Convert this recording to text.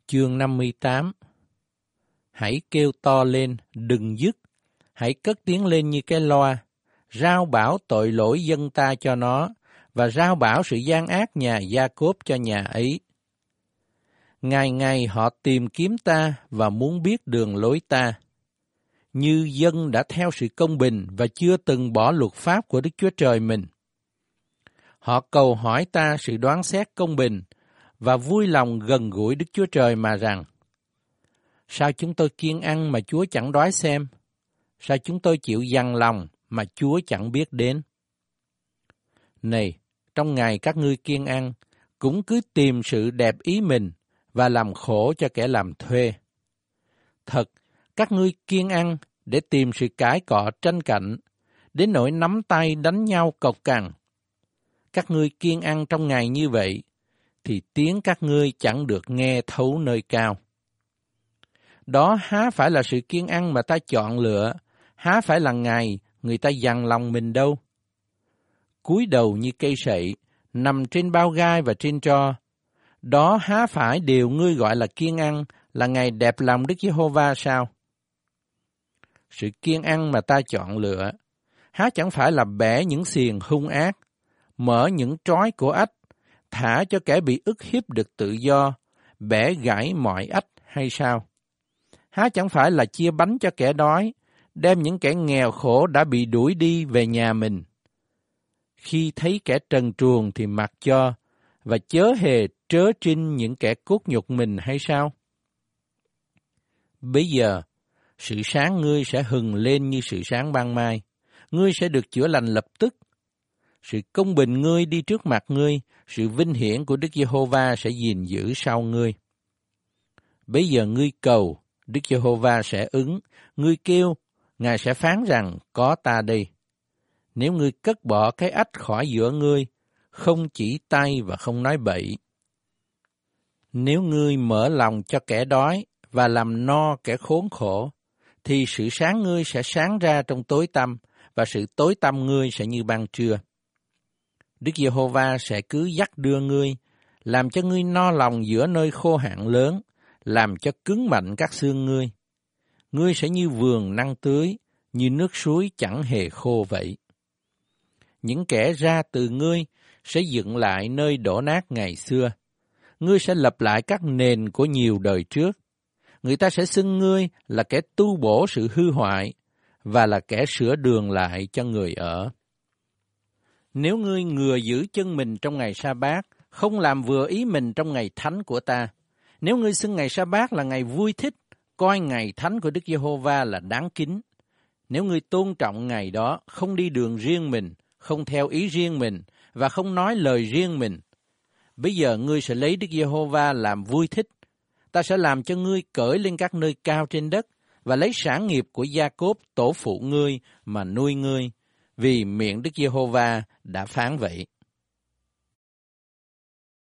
Chương 58. Hãy kêu to lên, đừng dứt, hãy cất tiếng lên như cái loa, rao bảo tội lỗi dân ta cho nó, và rao bảo sự gian ác nhà Gia-cốp cho nhà ấy. Ngày ngày họ tìm kiếm ta và muốn biết đường lối ta. Như dân đã theo sự công bình và chưa từng bỏ luật pháp của Đức Chúa Trời mình. Họ cầu hỏi ta sự đoán xét công bình và vui lòng gần gũi Đức Chúa Trời mà rằng: sao chúng tôi kiêng ăn mà Chúa chẳng đói xem? Sao chúng tôi chịu dằn lòng mà Chúa chẳng biết đến? Này, trong ngày các ngươi kiêng ăn, cũng cứ tìm sự đẹp ý mình và làm khổ cho kẻ làm thuê. Thật, các ngươi kiêng ăn để tìm sự cãi cọ tranh cạnh, đến nỗi nắm tay đánh nhau cộc cằn. Các ngươi kiêng ăn trong ngày như vậy, thì tiếng các ngươi chẳng được nghe thấu nơi cao. Đó há phải là sự kiêng ăn mà ta chọn lựa, há phải là ngày người ta dằn lòng mình đâu. Cúi đầu như cây sậy, nằm trên bao gai và trên tro, đó há phải điều ngươi gọi là kiêng ăn, là ngày đẹp lòng Đức Giê-hô-va sao? Sự kiêng ăn mà ta chọn lựa, há chẳng phải là bẻ những xiềng hung ác, mở những trói của ách, thả cho kẻ bị ức hiếp được tự do, bẻ gãy mọi ách hay sao? Há chẳng phải là chia bánh cho kẻ đói, đem những kẻ nghèo khổ đã bị đuổi đi về nhà mình. Khi thấy kẻ trần truồng thì mặc cho, và chớ hề trớ trinh những kẻ cốt nhục mình hay sao? Bây giờ, sự sáng ngươi sẽ hừng lên như sự sáng ban mai, ngươi sẽ được chữa lành lập tức. Sự công bình ngươi đi trước mặt ngươi, sự vinh hiển của Đức Giê-hô-va sẽ gìn giữ sau ngươi. Bây giờ ngươi cầu, Đức Giê-hô-va sẽ ứng, ngươi kêu, Ngài sẽ phán rằng có ta đây. Nếu ngươi cất bỏ cái ách khỏi giữa ngươi, không chỉ tay và không nói bậy. Nếu ngươi mở lòng cho kẻ đói và làm no kẻ khốn khổ, thì sự sáng ngươi sẽ sáng ra trong tối tăm, và sự tối tăm ngươi sẽ như ban trưa. Đức Giê-hô-va sẽ cứ dắt đưa ngươi, làm cho ngươi no lòng giữa nơi khô hạn lớn, làm cho cứng mạnh các xương ngươi. Ngươi sẽ như vườn năng tưới, như nước suối chẳng hề khô vậy. Những kẻ ra từ ngươi sẽ dựng lại nơi đổ nát ngày xưa. Ngươi sẽ lập lại các nền của nhiều đời trước. Người ta sẽ xưng ngươi là kẻ tu bổ sự hư hoại, và là kẻ sửa đường lại cho người ở. Nếu ngươi ngừa giữ chân mình trong ngày sa-bát, không làm vừa ý mình trong ngày thánh của ta, nếu ngươi xưng ngày sa-bát là ngày vui thích, coi ngày thánh của Đức Giê-hô-va là đáng kính, nếu ngươi tôn trọng ngày đó, không đi đường riêng mình, không theo ý riêng mình, và không nói lời riêng mình, bây giờ ngươi sẽ lấy Đức Giê-hô-va làm vui thích. Ta sẽ làm cho ngươi cởi lên các nơi cao trên đất, và lấy sản nghiệp của Gia-cốp tổ phụ ngươi mà nuôi ngươi, vì miệng Đức Giê-hô-va đã phán vậy.